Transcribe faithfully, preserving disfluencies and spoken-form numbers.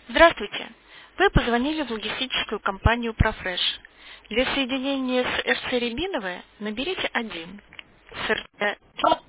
Здравствуйте. Вы позвонили в логистическую компанию «Профреш». Для соединения с эр си Рябиновой наберите один. С эр си